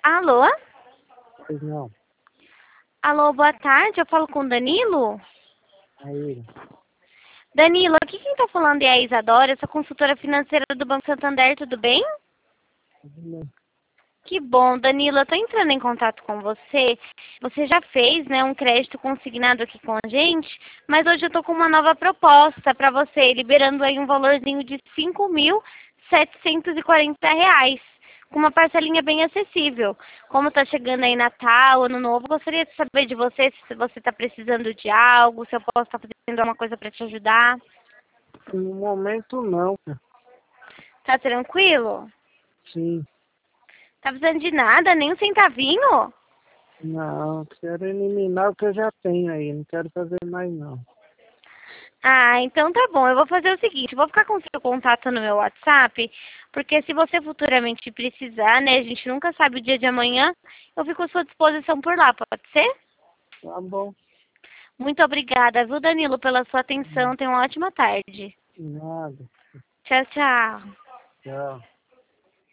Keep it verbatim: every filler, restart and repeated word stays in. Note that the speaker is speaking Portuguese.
Alô? Pois não. Alô, boa tarde. Eu falo com o Danilo? Aí, Danilo, aqui quem tá falando é a Isadora, eu sou consultora financeira do Banco Santander, tudo bem? tudo bem. Que bom, Danilo, eu tô entrando em contato com você. Você já fez, né, um crédito consignado aqui com a gente, mas hoje eu tô com uma nova proposta para você, liberando aí um valorzinho de cinco mil setecentos e quarenta reais, com uma parcelinha bem acessível. Como tá chegando aí Natal, Ano Novo, gostaria de saber de você se você tá precisando de algo, se eu posso estar fazendo alguma coisa para te ajudar. No momento não, cara. Tá tranquilo? Sim. Tá precisando de nada, nem um centavinho? Não, quero eliminar o que eu já tenho aí. Não quero fazer mais não. Ah, então tá bom. Eu vou fazer o seguinte, eu vou ficar com o seu contato no meu WhatsApp, porque se você futuramente precisar, né, a gente nunca sabe o dia de amanhã, eu fico à sua disposição por lá, pode ser? Tá bom. Muito obrigada, viu, Danilo, pela sua atenção. Tenha uma ótima tarde. Nada. Tchau, tchau. Tchau.